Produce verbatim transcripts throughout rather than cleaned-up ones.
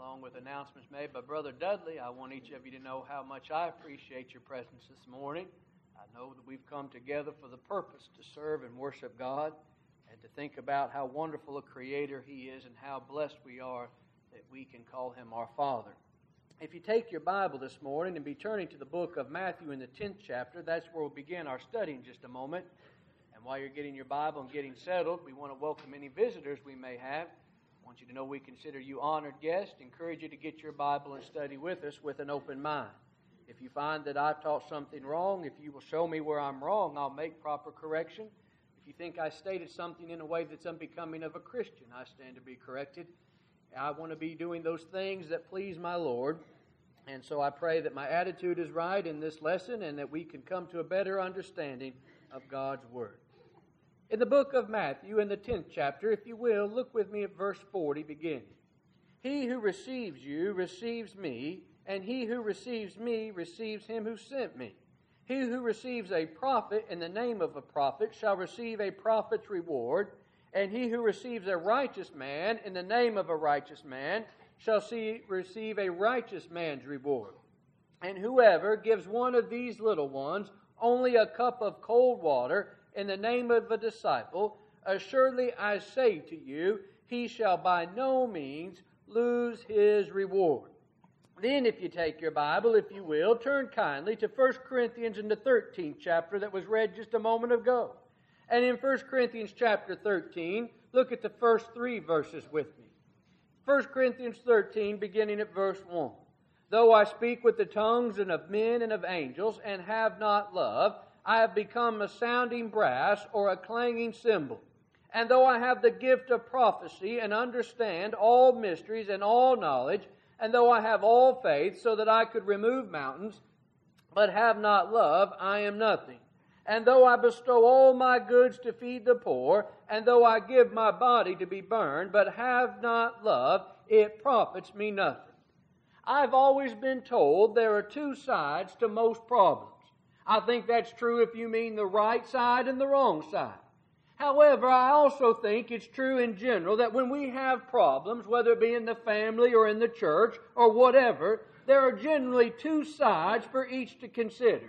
along with announcements made by Brother Dudley, I want each of you to know how much I appreciate your presence this morning. I know that we've come together for the purpose to serve and worship God and to think about how wonderful a Creator He is and how blessed we are that we can call Him our Father. If you take your Bible this morning and be turning to the book of Matthew in the tenth chapter, that's where we'll begin our study in just a moment. And while you're getting your Bible and getting settled, we want to welcome any visitors we may have. I want you to know we consider you honored guests. Encourage you to get your Bible and study with us with an open mind. If you find that I taught something wrong, if you will show me where I'm wrong, I'll make proper correction. If you think I stated something in a way that's unbecoming of a Christian, I stand to be corrected. I want to be doing those things that please my Lord. And so I pray that my attitude is right in this lesson and that we can come to a better understanding of God's Word. In the book of Matthew, in the tenth chapter, if you will, look with me at verse forty beginning. He who receives you receives me, and he who receives me receives him who sent me. He who receives a prophet in the name of a prophet shall receive a prophet's reward, and he who receives a righteous man in the name of a righteous man shall see, receive a righteous man's reward. And whoever gives one of these little ones only a cup of cold water in the name of a disciple, assuredly I say to you, he shall by no means lose his reward. Then if you take your Bible, if you will, turn kindly to First Corinthians in the thirteenth chapter that was read just a moment ago. And in First Corinthians chapter thirteen, look at the first three verses with me. First Corinthians thirteen, beginning at verse one. Though I speak with the tongues and of men and of angels, and have not love, I have become a sounding brass or a clanging cymbal. And though I have the gift of prophecy and understand all mysteries and all knowledge, and though I have all faith so that I could remove mountains, but have not love, I am nothing. And though I bestow all my goods to feed the poor, and though I give my body to be burned, but have not love, it profits me nothing. I've always been told there are two sides to most problems. I think that's true if you mean the right side and the wrong side. However, I also think it's true in general that when we have problems, whether it be in the family or in the church or whatever, there are generally two sides for each to consider.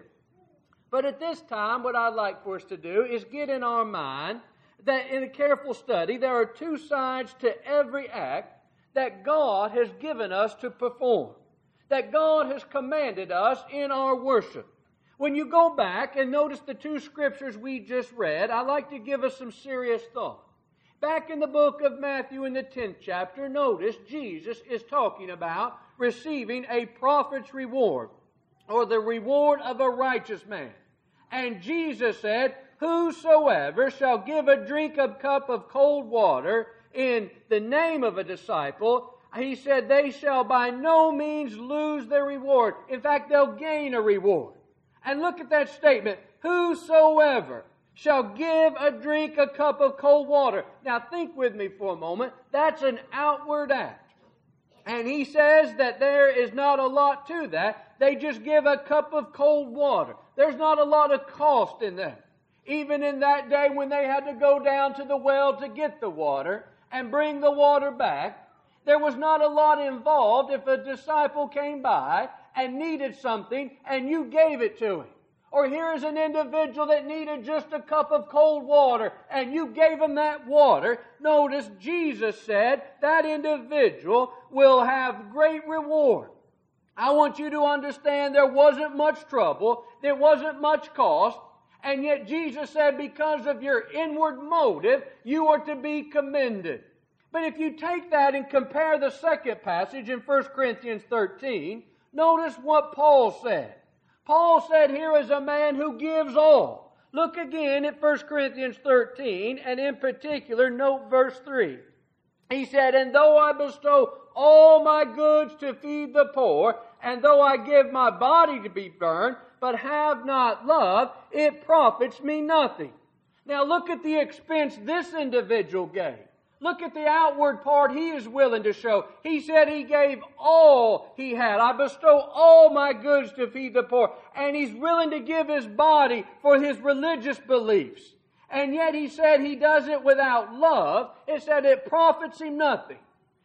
But at this time, what I'd like for us to do is get in our mind that in a careful study, there are two sides to every act that God has given us to perform, that God has commanded us in our worship. When you go back and notice the two scriptures we just read, I'd like to give us some serious thought. Back in the book of Matthew in the tenth chapter, notice Jesus is talking about receiving a prophet's reward, or the reward of a righteous man. And Jesus said, whosoever shall give a drink of cup of cold water in the name of a disciple, he said, they shall by no means lose their reward. In fact, they'll gain a reward. And look at that statement, whosoever shall give a drink a cup of cold water. Now think with me for a moment. That's an outward act. And he says that there is not a lot to that. They just give a cup of cold water. There's not a lot of cost in that. Even in that day when they had to go down to the well to get the water and bring the water back, there was not a lot involved if a disciple came by and needed something and you gave it to him. Or here is an individual that needed just a cup of cold water and you gave him that water. Notice Jesus said that individual will have great reward. I want you to understand there wasn't much trouble, there wasn't much cost, and yet Jesus said because of your inward motive, you are to be commended. But if you take that and compare the second passage in First Corinthians thirteen, notice what Paul said. Paul said here is a man who gives all. Look again at First Corinthians thirteen, and in particular, note verse three. He said, and though I bestow all my goods to feed the poor, and though I give my body to be burned, but have not love, it profits me nothing. Now look at the expense this individual gave. Look at the outward part he is willing to show. He said he gave all he had. I bestow all my goods to feed the poor. And he's willing to give his body for his religious beliefs. And yet he said he does it without love. It said it profits him nothing.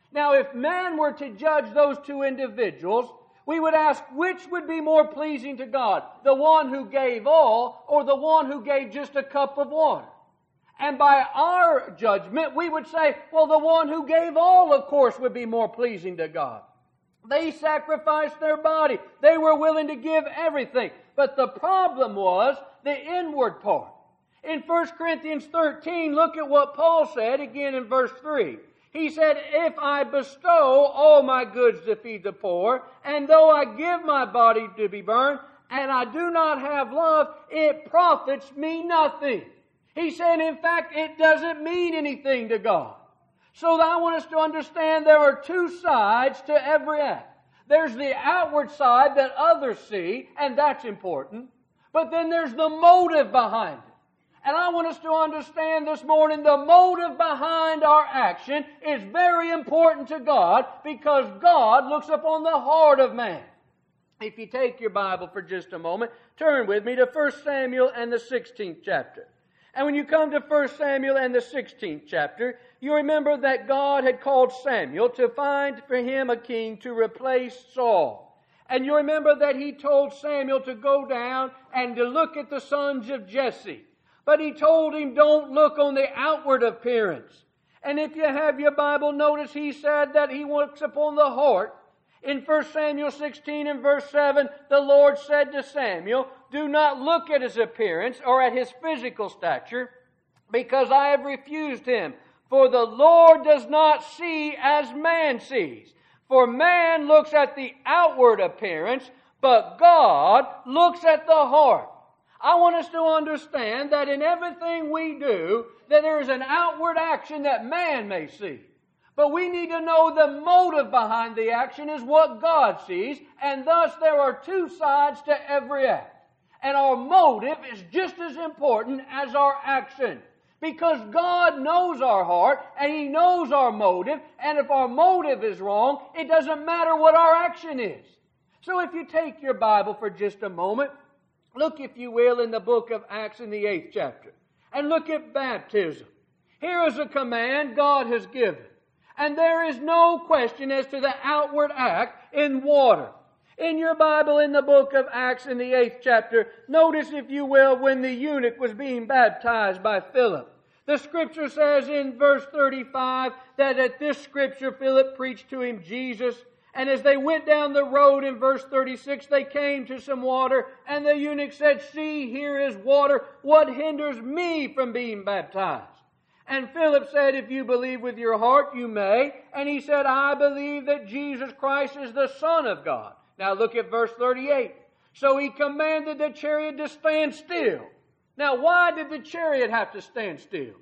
Now, if man were to judge those two individuals, we would ask which would be more pleasing to God, the one who gave all or the one who gave just a cup of water. And by our judgment, we would say, well, the one who gave all, of course, would be more pleasing to God. They sacrificed their body. They were willing to give everything. But the problem was the inward part. In First Corinthians thirteen, look at what Paul said again in verse three. He said, if I bestow all my goods to feed the poor, and though I give my body to be burned, and I do not have love, it profits me nothing. He said, in fact, it doesn't mean anything to God. So I want us to understand there are two sides to every act. There's the outward side that others see, and that's important. But then there's the motive behind it. And I want us to understand this morning the motive behind our action is very important to God because God looks upon the heart of man. If you take your Bible for just a moment, turn with me to First Samuel and the sixteenth chapter. And when you come to First Samuel and the sixteenth chapter, you remember that God had called Samuel to find for him a king to replace Saul. And you remember that he told Samuel to go down and to look at the sons of Jesse. But he told him, don't look on the outward appearance. And if you have your Bible, notice he said that he looks upon the heart. In First Samuel sixteen and verse seven, the Lord said to Samuel, do not look at his appearance or at his physical stature, because I have refused him. For the Lord does not see as man sees. For man looks at the outward appearance, but God looks at the heart. I want us to understand that in everything we do, that there is an outward action that man may see. But we need to know the motive behind the action is what God sees, and thus there are two sides to every act. And our motive is just as important as our action. Because God knows our heart, and He knows our motive, and if our motive is wrong, it doesn't matter what our action is. So if you take your Bible for just a moment, look, if you will, in the book of Acts in the eighth chapter. And look at baptism. Here is a command God has given. And there is no question as to the outward act in water. In your Bible, in the book of Acts in the eighth chapter, notice, if you will, when the eunuch was being baptized by Philip. The Scripture says in verse thirty-five that at this Scripture Philip preached to him Jesus. And as they went down the road in verse thirty-six, they came to some water, and the eunuch said, see, here is water. What hinders me from being baptized? And Philip said, if you believe with your heart, you may. And he said, I believe that Jesus Christ is the Son of God. Now look at verse thirty-eight. So he commanded the chariot to stand still. Now why did the chariot have to stand still?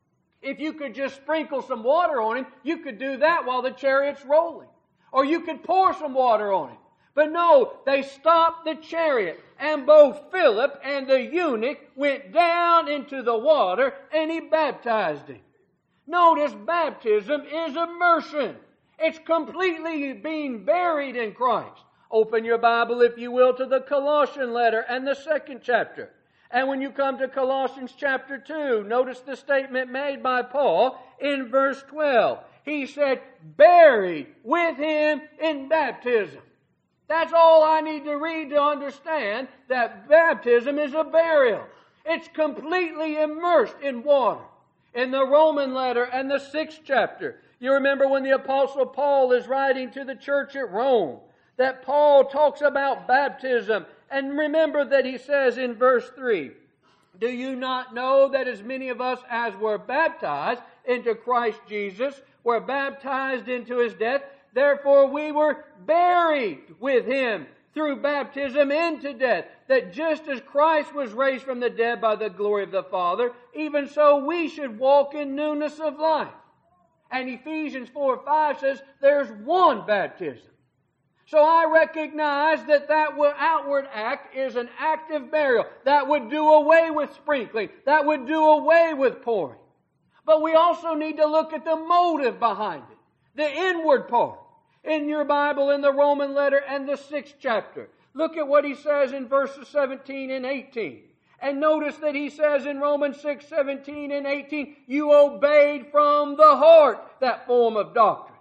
If you could just sprinkle some water on him, you could do that while the chariot's rolling. Or you could pour some water on him. But no, they stopped the chariot. And both Philip and the eunuch went down into the water and he baptized him. Notice baptism is immersion. It's completely being buried in Christ. Open your Bible, if you will, to the Colossian letter and the second chapter. And when you come to Colossians chapter two, notice the statement made by Paul in verse twelve. He said, buried with him in baptism. That's all I need to read to understand that baptism is a burial. It's completely immersed in water. In the Roman letter and the sixth chapter, you remember when the Apostle Paul is writing to the church at Rome, that Paul talks about baptism. And remember that he says in verse three, do you not know that as many of us as were baptized into Christ Jesus were baptized into His death? Therefore we were buried with Him through baptism into death, that just as Christ was raised from the dead by the glory of the Father, even so we should walk in newness of life. And Ephesians four five says there's one baptism. So I recognize that that outward act is an active burial. That would do away with sprinkling. That would do away with pouring. But we also need to look at the motive behind it. The inward part. In your Bible, in the Roman letter and the sixth chapter. Look at what he says in verses seventeen and eighteen. And notice that he says in Romans six, seventeen and eighteen, you obeyed from the heart that form of doctrine.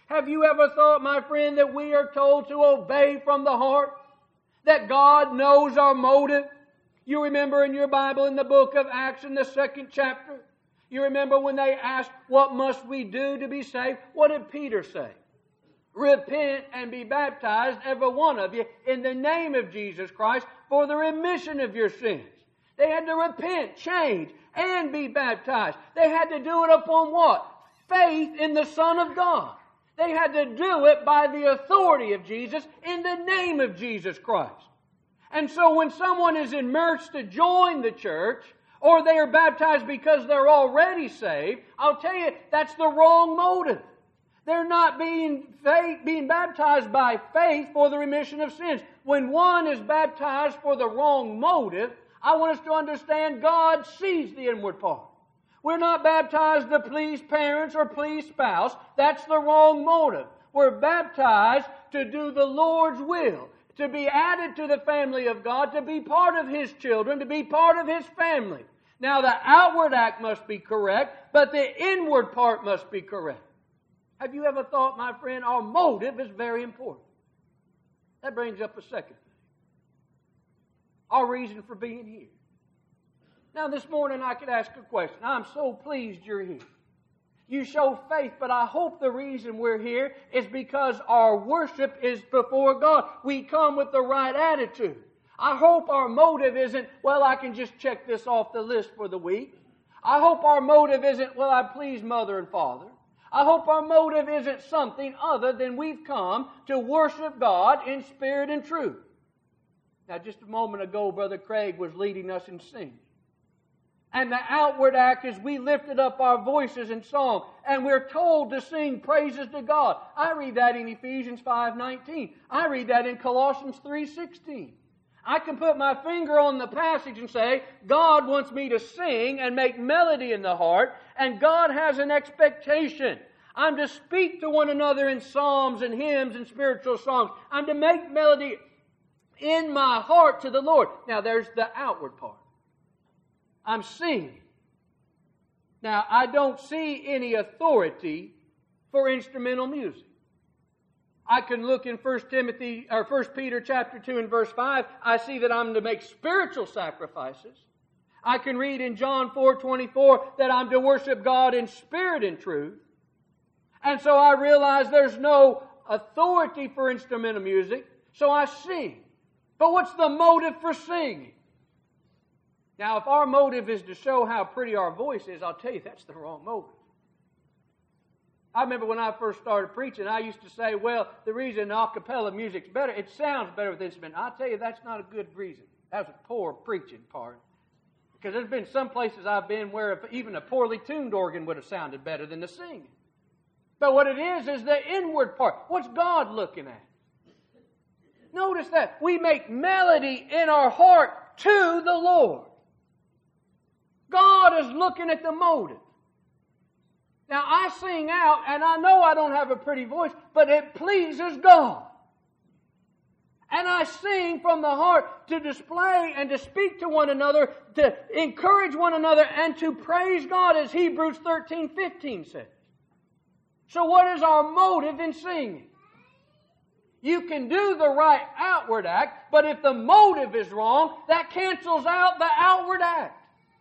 Have you ever thought, my friend, that we are told to obey from the heart? That God knows our motive? You remember in your Bible in the book of Acts in the second chapter, you remember when they asked, what must we do to be saved? What did Peter say? Repent and be baptized, every one of you, in the name of Jesus Christ for the remission of your sins. They had to repent, change, and be baptized. They had to do it upon what? Faith in the Son of God. They had to do it by the authority of Jesus in the name of Jesus Christ. And so when someone is immersed to join the church, or they are baptized because they're already saved, I'll tell you, that's the wrong motive. They're not being faith, being baptized by faith for the remission of sins. When one is baptized for the wrong motive, I want us to understand God sees the inward part. We're not baptized to please parents or please spouse. That's the wrong motive. We're baptized to do the Lord's will, to be added to the family of God, to be part of His children, to be part of His family. Now the outward act must be correct, but the inward part must be correct. Have you ever thought, my friend, our motive is very important? That brings up a second thing. Our reason for being here. Now this morning I could ask a question. I'm so pleased you're here. You show faith, but I hope the reason we're here is because our worship is before God. We come with the right attitude. I hope our motive isn't, well, I can just check this off the list for the week. I hope our motive isn't, well, I please mother and father. I hope our motive isn't something other than we've come to worship God in spirit and truth. Now, just a moment ago, Brother Craig was leading us in singing. And the outward act is we lifted up our voices in song, and we're told to sing praises to God. I read that in Ephesians five nineteen. I read that in Colossians three sixteen. I can put my finger on the passage and say, God wants me to sing and make melody in the heart, and God has an expectation. I'm to speak to one another in psalms and hymns and spiritual songs. I'm to make melody in my heart to the Lord. Now there's the outward part. I'm singing. Now, I don't see any authority for instrumental music. I can look in First Timothy or First Peter chapter two and verse five. I see that I'm to make spiritual sacrifices. I can read in John four twenty-four that I'm to worship God in spirit and truth. And so I realize there's no authority for instrumental music, so I sing. But what's the motive for singing? Now, if our motive is to show how pretty our voice is, I'll tell you that's the wrong motive. I remember when I first started preaching, I used to say, well, the reason a cappella music's better, it sounds better with instrument. I'll tell you that's not a good reason. That was a poor preaching part. Because there's been some places I've been where even a poorly tuned organ would have sounded better than the singing. But what it is, is the inward part. What's God looking at? Notice that. We make melody in our heart to the Lord. God is looking at the motive. Now, I sing out, and I know I don't have a pretty voice, but it pleases God. And I sing from the heart to display and to speak to one another, to encourage one another, and to praise God, as Hebrews thirteen fifteen says. So what is our motive in singing? You can do the right outward act, but if the motive is wrong, that cancels out the outward act.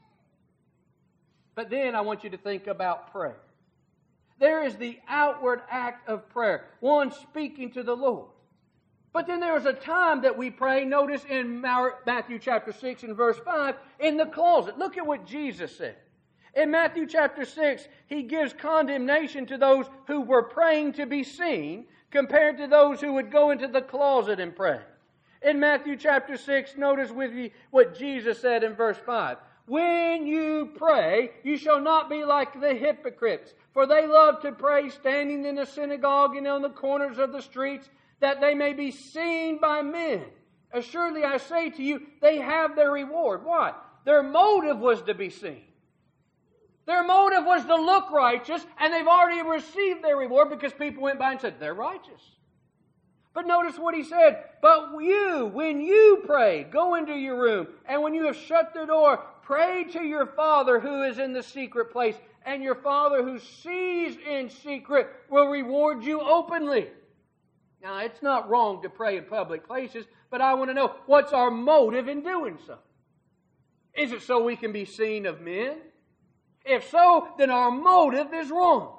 But then I want you to think about prayer. There is the outward act of prayer, one speaking to the Lord. But then there is a time that we pray, notice in Matthew chapter six and verse five, in the closet. Look at what Jesus said. In Matthew chapter six, He gives condemnation to those who were praying to be seen compared to those who would go into the closet and pray. In Matthew chapter six, notice with me what Jesus said in verse five. When you pray, you shall not be like the hypocrites, for they love to pray standing in the synagogue and on the corners of the streets, that they may be seen by men. Assuredly, I say to you, they have their reward. Why? Their motive was to be seen. Their motive was to look righteous, and they've already received their reward because people went by and said, they're righteous. But notice what He said. But you, when you pray, go into your room, and when you have shut the door, pray to your Father who is in the secret place, And your Father who sees in secret will reward you openly. Now, it's not wrong to pray in public places, but I want to know, what's our motive in doing so? Is it so we can be seen of men? If so, then our motive is wrong.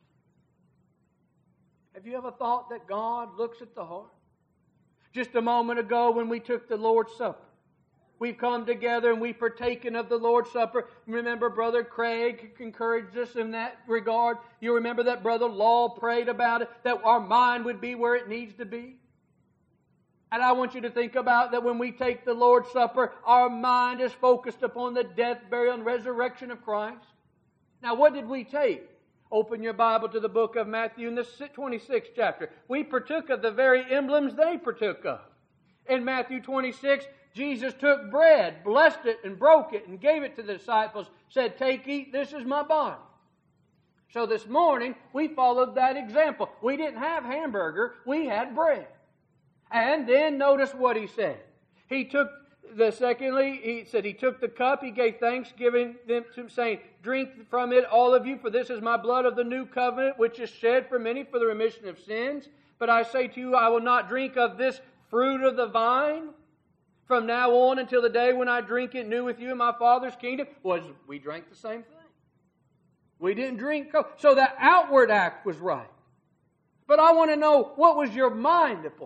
Have you ever thought that God looks at the heart? Just a moment ago when we took the Lord's Supper, we've come together and we've partaken of the Lord's Supper. Remember, Brother Craig encouraged us in that regard. You remember that Brother Law prayed about it, that our mind would be where it needs to be. And I want you to think about that when we take the Lord's Supper, our mind is focused upon the death, burial, and resurrection of Christ. Now, what did we take? Open your Bible to the book of Matthew in the twenty-sixth chapter. We partook of the very emblems they partook of. In Matthew twenty-six, Jesus took bread, blessed it, and broke it, and gave it to the disciples, said, "Take, eat, this is my body." So this morning, we followed that example. We didn't have hamburger, we had bread. And then notice what he said. He took the secondly, he said he took the cup, he gave thanks, giving them to him, saying, "Drink from it, all of you, for this is my blood of the new covenant, which is shed for many for the remission of sins. But I say to you, I will not drink of this fruit of the vine from now on until the day when I drink it new with you in my Father's kingdom." Was we drank the same thing? We didn't drink Coke. So the outward act was right. But I want to know, what was your mind upon?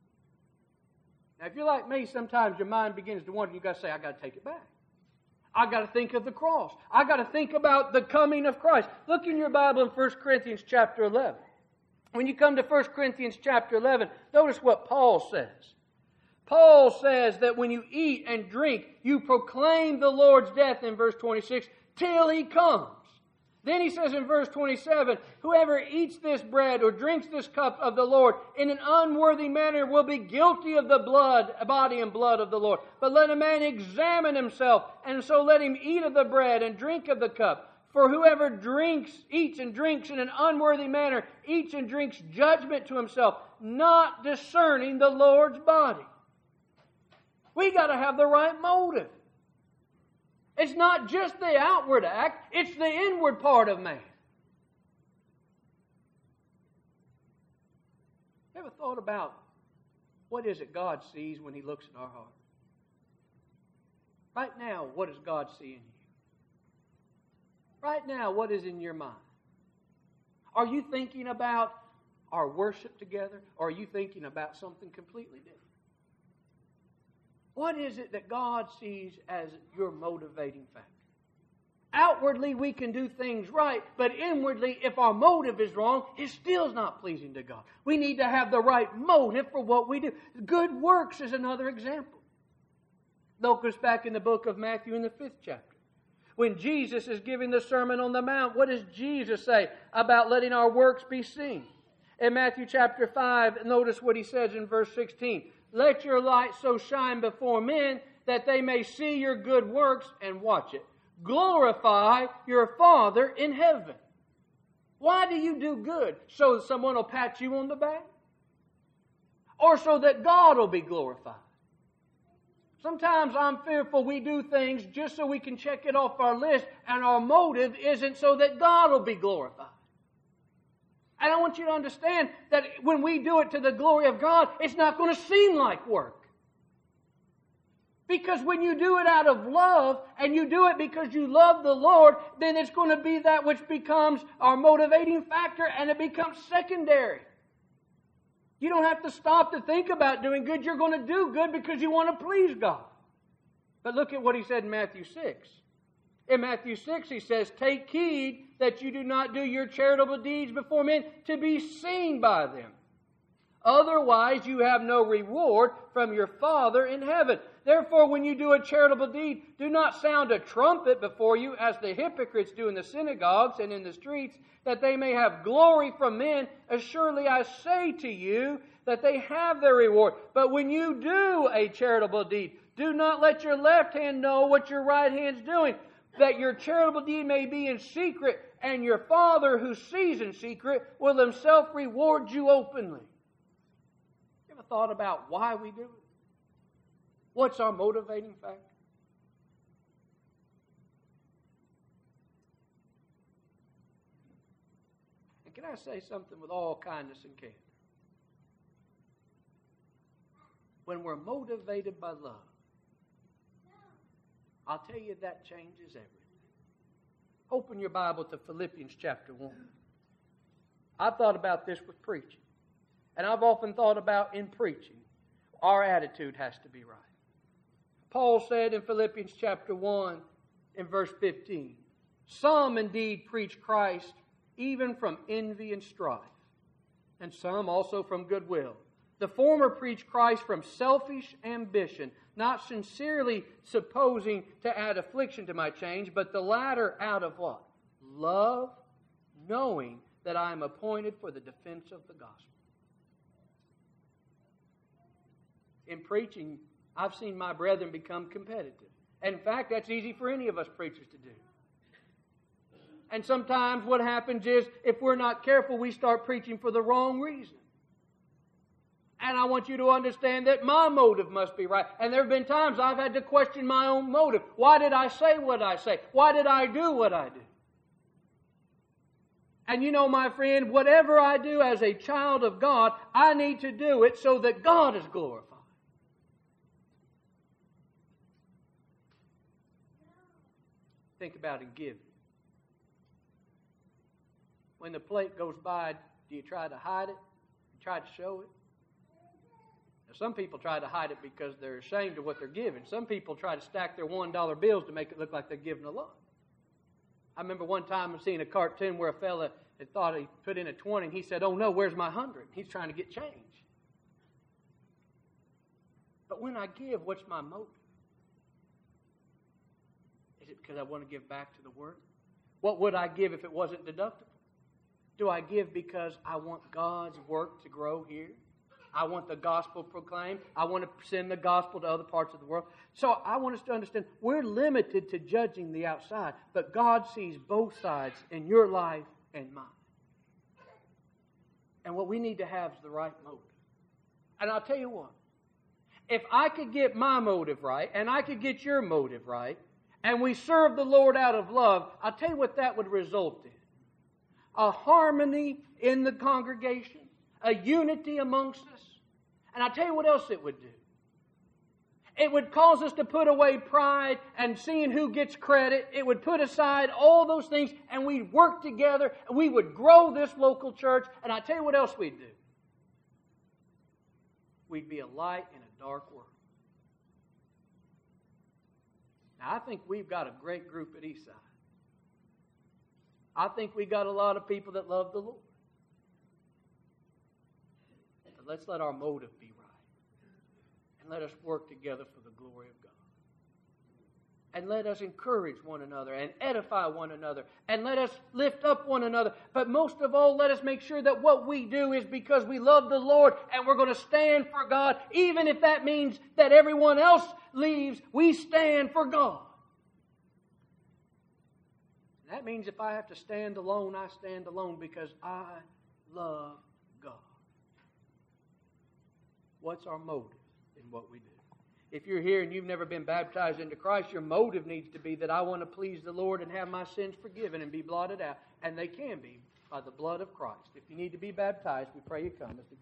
Now, if you're like me, sometimes your mind begins to wonder. You've got to say, "I've got to take it back. I've got to think of the cross. I've got to think about the coming of Christ." Look in your Bible in First Corinthians chapter eleven. When you come to First Corinthians chapter eleven, notice what Paul says. Paul says that when you eat and drink, you proclaim the Lord's death in verse twenty-six till He comes. Then he says in verse twenty-seven, "Whoever eats this bread or drinks this cup of the Lord in an unworthy manner will be guilty of the blood, body and blood of the Lord. But let a man examine himself, and so let him eat of the bread and drink of the cup. For whoever drinks, eats and drinks in an unworthy manner, eats and drinks judgment to himself, not discerning the Lord's body." We got to have the right motive. It's not just the outward act, it's the inward part of man. Ever thought about what is it God sees when He looks at our heart? Right now, what does God see in you? Right now, what is in your mind? Are you thinking about our worship together, or are you thinking about something completely different? What is it that God sees as your motivating factor? Outwardly, we can do things right, but inwardly, if our motive is wrong, it still is not pleasing to God. We need to have the right motive for what we do. Good works is another example. Look us back in the book of Matthew in the fifth chapter. When Jesus is giving the Sermon on the Mount, what does Jesus say about letting our works be seen? In Matthew chapter five, notice what He says in verse sixteen. "Let your light so shine before men that they may see your good works," and watch it, "glorify your Father in heaven." Why do you do good? So that someone will pat you on the back? Or so that God will be glorified? Sometimes I'm fearful we do things just so we can check it off our list, and our motive isn't so that God will be glorified. And I want you to understand that when we do it to the glory of God, it's not going to seem like work. Because when you do it out of love, and you do it because you love the Lord, then it's going to be that which becomes our motivating factor, and it becomes secondary. You don't have to stop to think about doing good. You're going to do good because you want to please God. But look at what He said in Matthew six. In Matthew six, He says, "Take heed that you do not do your charitable deeds before men to be seen by them. Otherwise you have no reward from your Father in heaven. Therefore, when you do a charitable deed, do not sound a trumpet before you, as the hypocrites do in the synagogues and in the streets, that they may have glory from men. Assuredly, I say to you that they have their reward. But when you do a charitable deed, do not let your left hand know what your right hand's doing, that your charitable deed may be in secret, and your Father who sees in secret will Himself reward you openly." You ever thought about why we do it? What's our motivating factor? can I say something with all kindness and candor? When we're motivated by love, I'll tell you that changes everything. Open your Bible to Philippians chapter one. I've thought about this with preaching. And I've often thought about in preaching, our attitude has to be right. Paul said in Philippians chapter one, in verse fifteen, some indeed preach Christ even from envy and strife, and some also from goodwill. The former preach Christ from selfish ambition, not sincerely supposing to add affliction to my change, but the latter out of what? Love, knowing that I am appointed for the defense of the gospel. In preaching, I've seen my brethren become competitive. And in fact, that's easy for any of us preachers to do. And sometimes what happens is, if we're not careful, we start preaching for the wrong reason. And I want you to understand that my motive must be right. And there have been times I've had to question my own motive. Why did I say what I say? Why did I do what I do? And you know, my friend, whatever I do as a child of God, I need to do it so that God is glorified. Think about it, giving. When the plate goes by, do you try to hide it? Try to show it? Now, some people try to hide it because they're ashamed of what they're giving. Some people try to stack their one dollar bills to make it look like they're giving a lot. I remember one time I seen a cartoon where a fella had thought he put in a twenty, and he said, "Oh no, where's my hundred?" He's trying to get change. But when I give, what's my motive? Is it because I want to give back to the work? What would I give if it wasn't deductible? Do I give because I want God's work to grow here? I want the gospel proclaimed. I want to send the gospel to other parts of the world. So I want us to understand we're limited to judging the outside, but God sees both sides in your life and mine. And what we need to have is the right motive. And I'll tell you what, if I could get my motive right, and I could get your motive right, and we serve the Lord out of love, I'll tell you what that would result in. A harmony in the congregation, a unity amongst us. And I'll tell you what else it would do. It would cause us to put away pride and seeing who gets credit. It would put aside all those things, and we'd work together, and we would grow this local church. And I'll tell you what else we'd do. We'd be a light in a dark world. Now, I think we've got a great group at Eastside. I think we got a lot of people that love the Lord. But let's let our motive be right. And let us work together for the glory of God. And let us encourage one another and edify one another. And let us lift up one another. But most of all, let us make sure that what we do is because we love the Lord and we're going to stand for God. Even if that means that everyone else leaves, we stand for God. That means if I have to stand alone, I stand alone because I love God. What's our motive in what we do? If you're here and you've never been baptized into Christ, your motive needs to be that I want to please the Lord and have my sins forgiven and be blotted out. And they can be by the blood of Christ. If you need to be baptized, we pray you come.